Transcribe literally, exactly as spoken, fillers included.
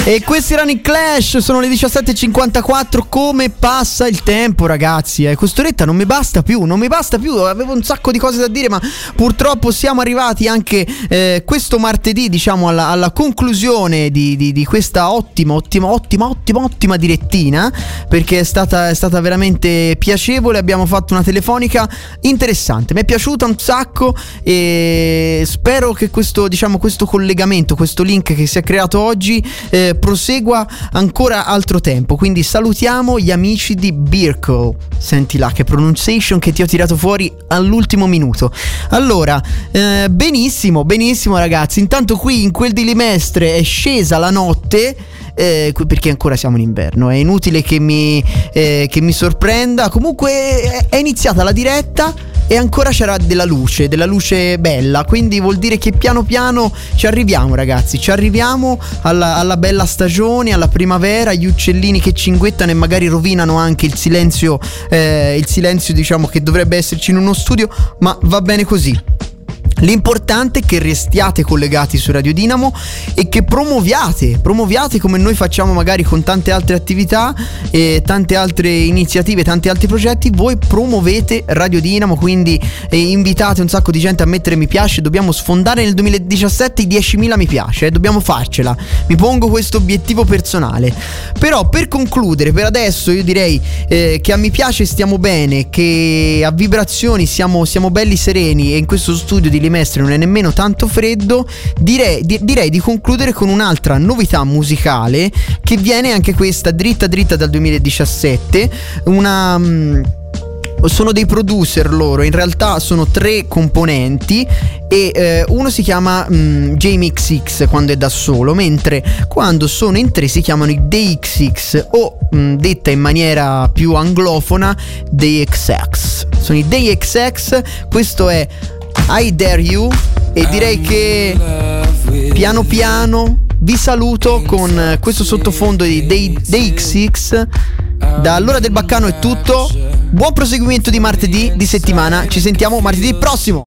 E questi erano i Clash, sono le diciassette e cinquantaquattro. Come passa il tempo, ragazzi? Eh, quest'oretta non mi basta più, non mi basta più. Avevo un sacco di cose da dire, ma purtroppo siamo arrivati anche eh, questo martedì, diciamo, alla, alla conclusione di, di, di questa ottima, ottima, ottima, ottima, ottima direttina, perché è stata, è stata veramente piacevole. Abbiamo fatto una telefonica interessante, mi è piaciuta un sacco e spero che questo, diciamo, questo collegamento, questo link che si è creato oggi eh, prosegua ancora altro tempo. Quindi salutiamo gli amici di Birko. Senti là che pronunciation che ti ho tirato fuori all'ultimo minuto. Allora, eh, benissimo, benissimo ragazzi. Intanto qui in quel di Limestre è scesa la notte, eh, perché ancora siamo in inverno. È inutile che mi, eh, che mi sorprenda. Comunque è, è iniziata la diretta e ancora c'era della luce, della luce bella, quindi vuol dire che piano piano ci arriviamo, ragazzi, ci arriviamo alla, alla bella stagione, alla primavera, gli uccellini che cinguettano e magari rovinano anche il silenzio, eh, il silenzio, diciamo, che dovrebbe esserci in uno studio, ma va bene così. L'importante è che restiate collegati su Radio Dinamo e che promuoviate, promuoviate come noi facciamo magari con tante altre attività e tante altre iniziative, tanti altri progetti. Voi promuovete Radio Dinamo, quindi eh, invitate un sacco di gente a mettere mi piace. Dobbiamo sfondare nel duemiladiciassette i diecimila mi piace, eh, dobbiamo farcela. Mi pongo questo obiettivo personale. Però per concludere, per adesso io direi eh, che a mi piace stiamo bene, che a vibrazioni siamo, siamo belli sereni e in questo studio di Limestre non è nemmeno tanto freddo. Direi di, direi di concludere con un'altra novità musicale che viene anche questa dritta dritta dal duemiladiciassette. Una um, sono dei producer loro, in realtà sono tre componenti e eh, uno si chiama um, J M X X quando è da solo, mentre quando sono in tre si chiamano i D X X o um, detta in maniera più anglofona D X X. Sono i D X X, questo è I Dare You e direi che piano piano vi saluto con questo sottofondo di D X X. Dall'ora del baccano è tutto. Buon proseguimento di martedì di settimana. Ci sentiamo martedì prossimo.